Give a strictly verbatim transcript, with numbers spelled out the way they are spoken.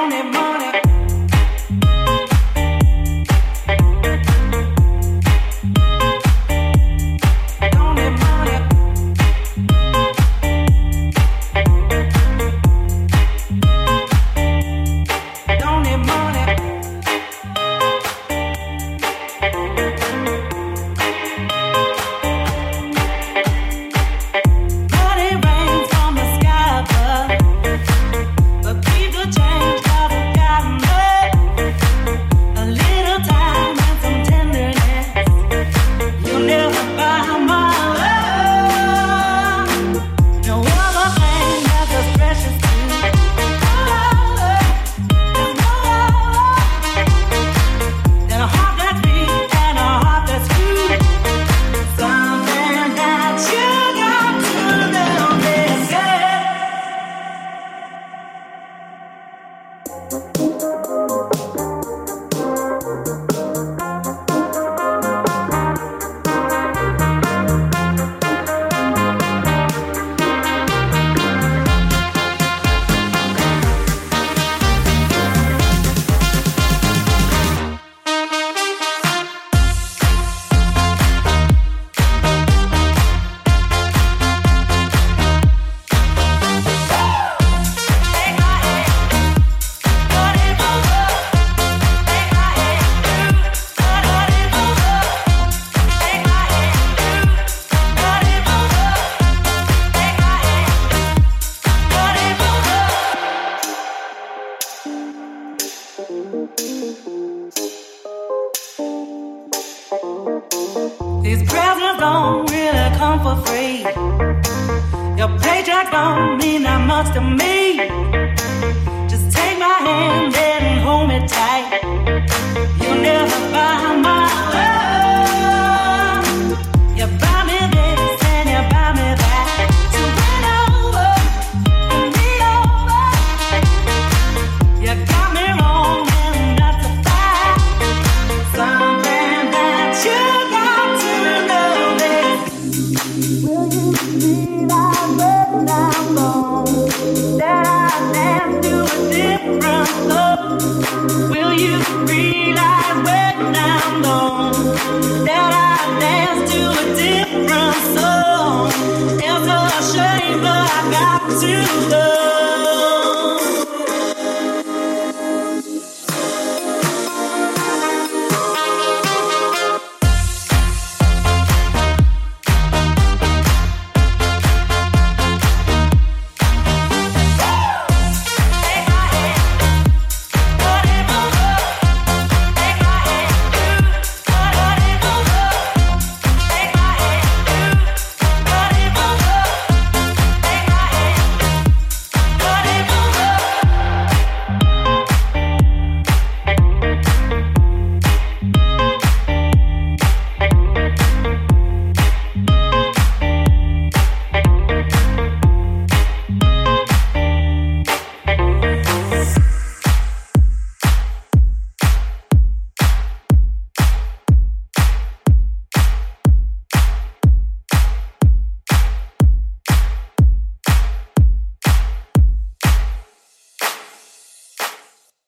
These presents don't really come for free. Your paycheck don't mean that much to me. Just take my hand and hold me tight. You'll never buy my love. You buy me this and you buy me that. So win over and me over. You got me wrong and that's a fact. Something that you got to know this. Will you realize when I'm gone that I dance to a different song? Will you realize when I'm gone that I dance to a different song? It's a shame, but I got to go.